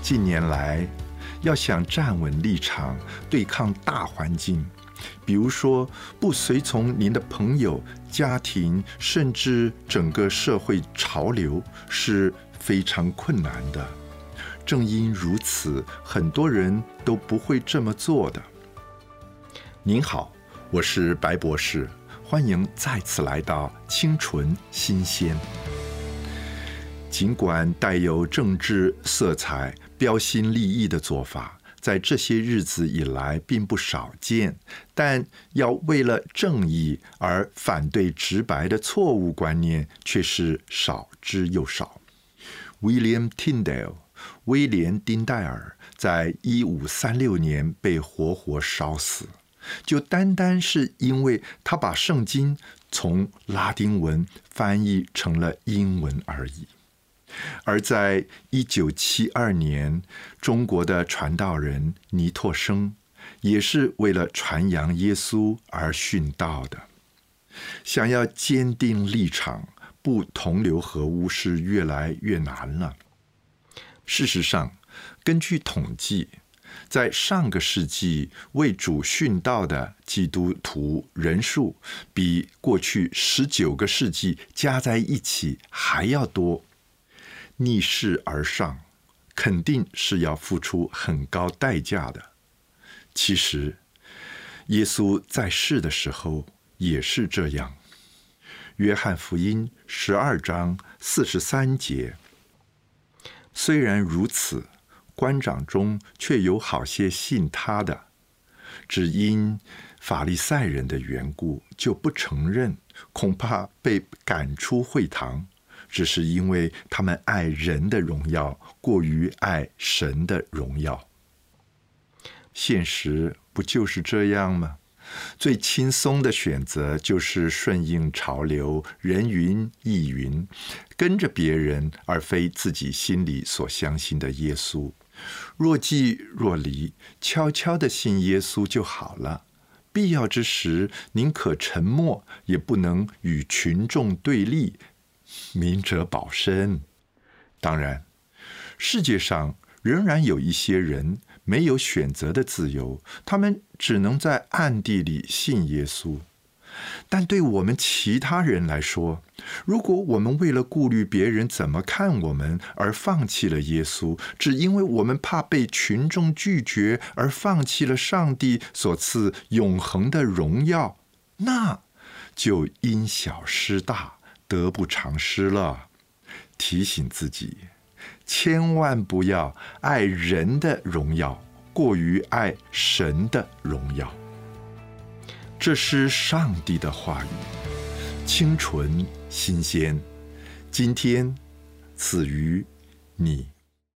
近年来，要想站稳立场，对抗大环境，比如说不随从您的朋友、家庭，甚至整个社会潮流，是非常困难的。正因如此，很多人都不会这么做的。您好，我是白博士，欢迎再次来到清纯新鲜。尽管带有政治色彩、标新立异的做法在这些日子以来并不少见，但要为了正义而反对直白的错误观念却是少之又少。William Tyndale 威廉·丁戴尔在1536年被活活烧死，就单单是因为他把圣经从拉丁文翻译成了英文而已。而在1972年，中国的传道人倪柝声也是为了传扬耶稣而殉道的。想要坚定立场，不同流合污是越来越难了。事实上，根据统计，在上个世纪为主殉道的基督徒人数比过去19个世纪加在一起还要多。逆势而上，肯定是要付出很高代价的。其实，耶稣在世的时候也是这样。约翰福音12章43节。虽然如此，官长中却有好些信他的，只因法利赛人的缘故，就不承认，恐怕被赶出会堂。只是因为他们爱人的荣耀过于爱神的荣耀。现实不就是这样吗？最轻松的选择就是顺应潮流，人云亦云，跟着别人，而非自己心里所相信的耶稣。若即若离，悄悄地信耶稣就好了。必要之时，宁可沉默，也不能与群众对立，明哲保身。当然，世界上仍然有一些人没有选择的自由，他们只能在暗地里信耶稣。但对我们其他人来说，如果我们为了顾虑别人怎么看我们而放弃了耶稣，只因为我们怕被群众拒绝而放弃了上帝所赐永恒的荣耀，那就因小失大，得不偿失了。提醒自己，千万不要爱人的荣耀过于爱神的荣耀。这是上帝的话语，清纯新鲜，今天赐予你。